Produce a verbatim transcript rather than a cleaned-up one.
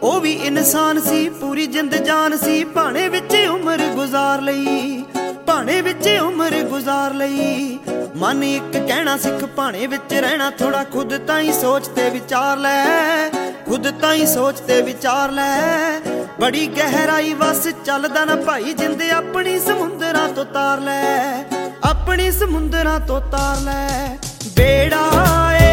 ਉਹ ਵੀ ਇਨਸਾਨ ਸੀ, ਪੂਰੀ ਜਿੰਦ ਜਾਨ ਸੀ। ਭਾਣੇ ਵਿੱਚ ਉਮਰ ਗੁਜ਼ਾਰ ਲਈ, ਭਾਣੇ ਵਿੱਚ ਉਮਰ ਗੁਜ਼ਾਰ ਲਈ। ਮਨ ਇੱਕ ਕਹਿਣਾ ਸਿੱਖ, ਭਾਣੇ ਵਿੱਚ ਰਹਿਣਾ ਥੋੜਾ ਖੁਦ ਤਾਂ ਹੀ ਸੋਚ ਤੇ ਵਿਚਾਰ ਲੈ, ਖੁਦ ਤਾਂ ਹੀ ਸੋਚ ਤੇ ਵਿਚਾਰ ਲੈ। ਬੜੀ ਗਹਿਰਾਈ ਵਸ ਚੱਲਦਾ ਨਾ ਭਾਈ, ਜਿੰਦ ਆਪਣੀ ਸਮੁੰਦਰਾਂ ਤੋਂ ਤਾਰ ਲੈ, ਆਪਣੀ ਸਮੁੰਦਰਾਂ ਤੋਂ ਤਾਰ ਲੈ। ਬੇੜਾ ਏ